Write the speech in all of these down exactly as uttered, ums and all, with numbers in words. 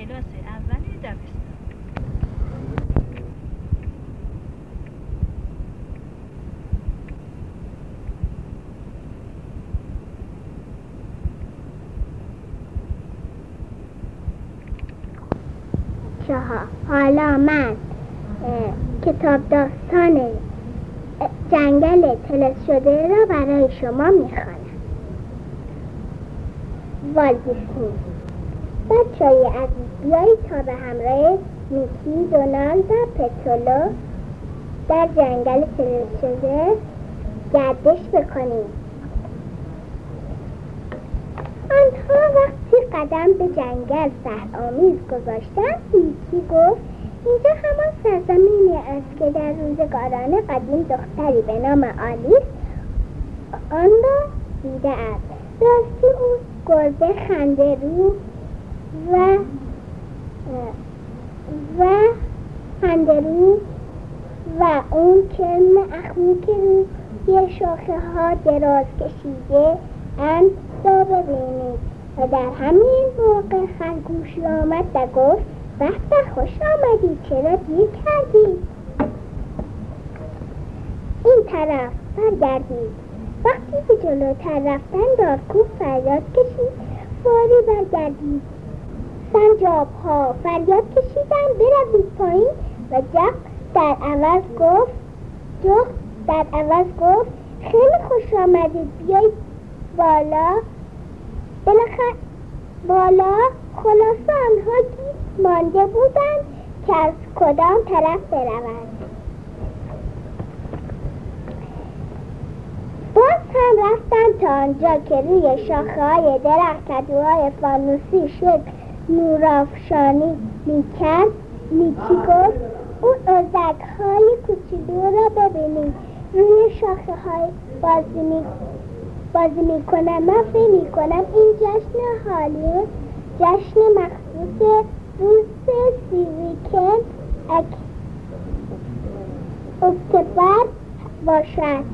کلاس اول دبستان. چهار. حالا من کتاب داستان جنگل طلسم شده را برای شما میخوانم. والت دیسنی. بچه‌های عزیز، بیایید تا به همراه میکی، دونالد و پتولو در جنگل طلسم شده گردش بکنیم. آنها وقتی قدم به جنگل سحرآمیز گذاشتند، میکی گفت اینجا همان سرزمینی است که در روزگاران قدیم دختری به نام آلیس آن را دیده است. راستی او گربه خنده‌رو و و خنده‌رو و اون کرم اخمی که روی شاخه ها دراز کشیده اند را ببینید. و در همین موقع خرگوشی آمد و گفت به به، خوش آمدی، چرا دیر کردی؟ این طرف برگردید. وقتی به جلوتر رفتن دارکوب فریاد کشید فوری برگردید. سنجاب ها فریاد کشیدن بروید پایین و جق در عوض گفت جغ در عوض گفت خیلی خوش آمدید، بیایید بالا. بالاخره بالا خلاصه آنها گیج مانده بودند که از کدام طرف بروند. باز هم رفتند تا آنجا که روی شاخه‌های درخت کدوهای فانوسی شکل نورافشانی میکرد. میکی گفت اون اردک‌های کوچولو را ببینید، روی شاخه‌های بازی می بازی میکنم. من فکر میکنم این جشن هالیوود جشن مخصوص روز سی ویکند اکتبر باشد.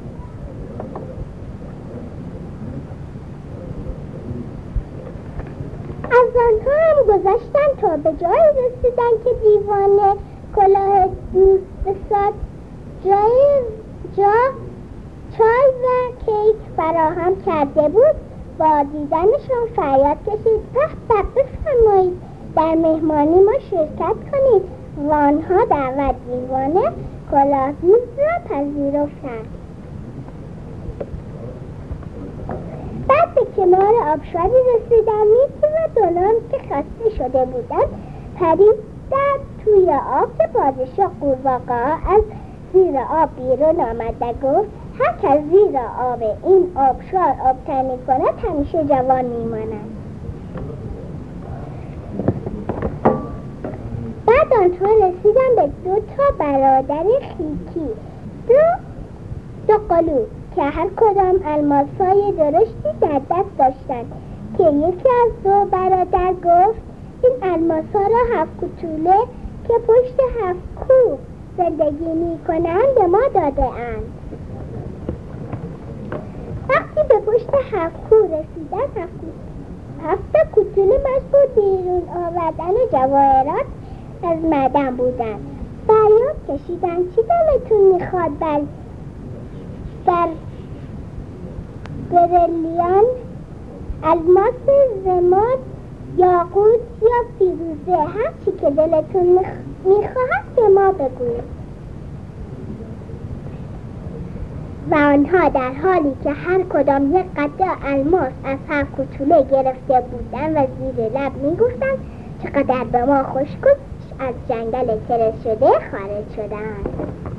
از آنها هم گذشتن تا به جایی رسیدن که دیوانه کلاه دوست بساد جای جا چای و کیک فراهم کرده بود. با دیدنشان فریاد کشید به به، بفرمایید در مهمانی ما شرکت کنید. و آنها دعوت دیوانه کلاه دوست را پذیرفتند. بعد به کنار آبشاری رسیدن. میکی و دونالد که خسته شده بودند پرید در توی آب که پادشاه قورباغه‌ها از زیر آب بیرون آمد و گفت هر کس زیر آب این آبشار آبتنی کند همیشه جوان میماند. بعد آنها رسیدن به دو تا برادر خیکی، دو دو قلو که هر کدام الماس‌های درشتی در دست داشتند که یکی از دو برادر گفت این الماس‌ها را هفت کوتوله که پشت هفت کوه زندگی می‌کنند به ما داده اند. وقتی به پشت هفت کوه رسیدن هفت, هفت کوتوله مشغول بیرون آوردن جواهرات از معدن بودند. فریاد کشیدن چی دلتون میخواد؟ بر بر بریلیان، الماس، زمرد، یاقوت یا فیروزه، هر چی که دلتون میخواهد به ما بگوید. و آنها در حالی که هر کدام یک قطعه الماس از هر کوتوله گرفته بودند و زیر لب میگفتند چقدر به ما خوش گذشت، از جنگل طلسم شده خارج شدند.